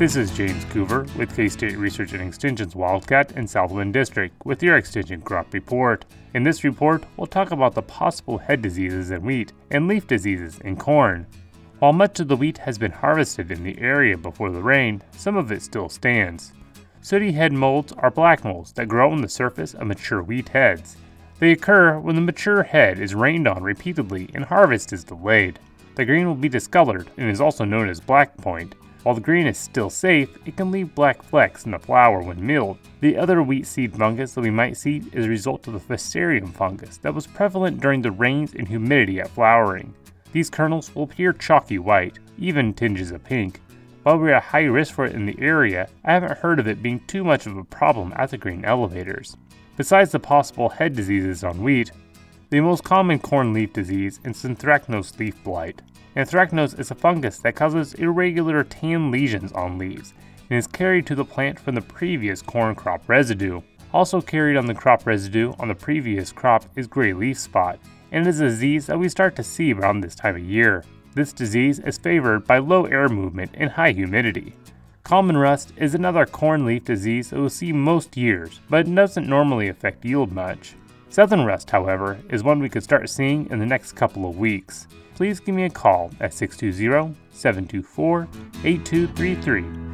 This is James Coover with K-State Research and Extension's Wildcat and Southwind District with your Extension Crop Report. In this report, we'll talk about the possible head diseases in wheat and leaf diseases in corn. While much of the wheat has been harvested in the area before the rain, some of it still stands. Sooty head molds are black molds that grow on the surface of mature wheat heads. They occur when the mature head is rained on repeatedly and harvest is delayed. The grain will be discolored and is also known as black point. While the grain is still safe, it can leave black flecks in the flour when milled. The other wheat seed fungus that we might see is a result of the Fusarium fungus that was prevalent during the rains and humidity at flowering. These kernels will appear chalky white, even tinges of pink. While we are at high risk for it in the area, I haven't heard of it being too much of a problem at the grain elevators. Besides the possible head diseases on wheat, the most common corn leaf disease is anthracnose leaf blight. Anthracnose is a fungus that causes irregular tan lesions on leaves and is carried to the plant from the previous corn crop residue. Also carried on the crop residue on the previous crop is gray leaf spot, and it is a disease that we start to see around this time of year. This disease is favored by low air movement and high humidity. Common rust is another corn leaf disease that we'll see most years, but it doesn't normally affect yield much. Southern rust, however, is one we could start seeing in the next couple of weeks. Please give me a call at 620-724-8233